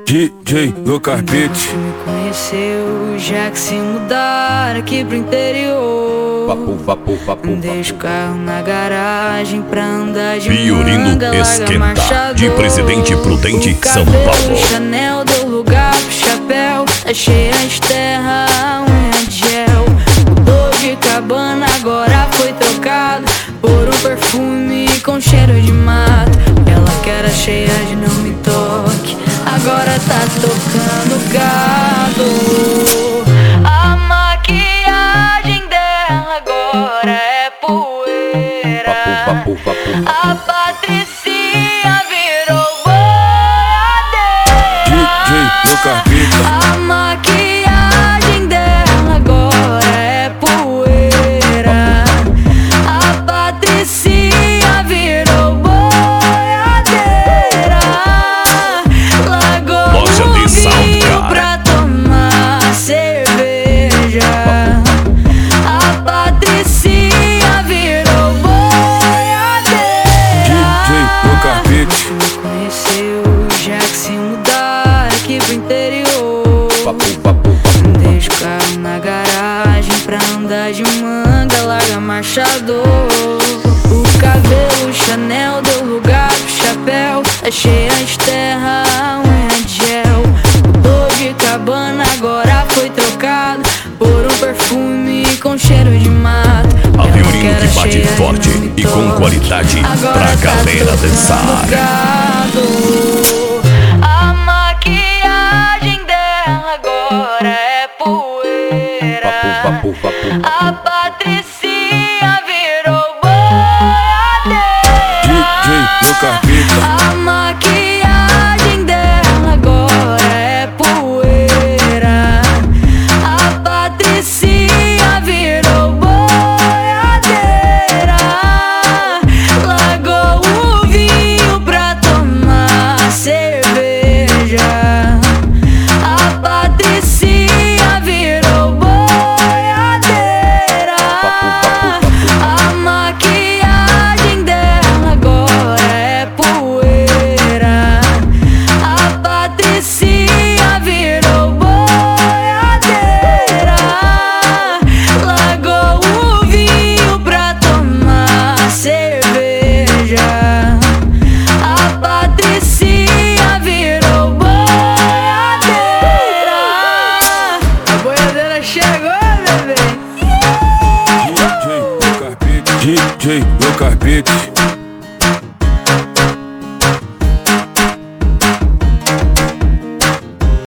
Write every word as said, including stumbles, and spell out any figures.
D J no carpete. Me conheceu já que se mudar aqui pro interior. Papo, papo, papo, Deixa o carro na garagem pra andar de Fiorino manga, larga Esquenta, marchador. de Presidente Prudente, O São cabelo, Paulo. Chanel deu lugar pro chapéu, tá cheia de terra, a unha de gel. Mudou de cabana, agora foi trocado por um perfume com cheiro de mato. Ela que era cheia de não me toque, agora tá tocando gado. A maquiagem dela agora é poeira. Papo, papo, papo. A Patricinha virou D J no boiadeira. carpete. A maquiagem dela agora é poeira. A Patricinha virou boiadeira. Largou Loja o de Sound, vinho cara. pra tomar cerveja. A Patricinha virou boiadeira. D J no carpete. Me conheceu já que se mudar aqui pro interior. Papo, papo, papo. Deixa o carro na garagem pra andar de manga, larga marchador. O cabelo Chanel deu lugar pro chapéu, tá cheia de terra, a unha de gel. Mudou de cabana, agora foi trocado por um perfume com cheiro de mato. A Ela Fiorino era que bate cheia de forte não me e com toque, qualidade agora pra tá galera tocando dançar. gado. A maquiagem dela agora é poeira. Papo, papo, papo. A Patricinha virou D boiadeira. J no carpete. A maquiagem dela agora é poeira. A Patricinha virou boiadeira. Largou o vinho pra tomar cerveja. A Patricinha virou boiadeira. A maquiagem dela agora é poeira. A Patricinha virou boiadeira. Largou o vinho pra tomar cerveja. A Patricinha virou boiadeira. A boiadeira chegou, bebê. D J no carpete. D J no carpete.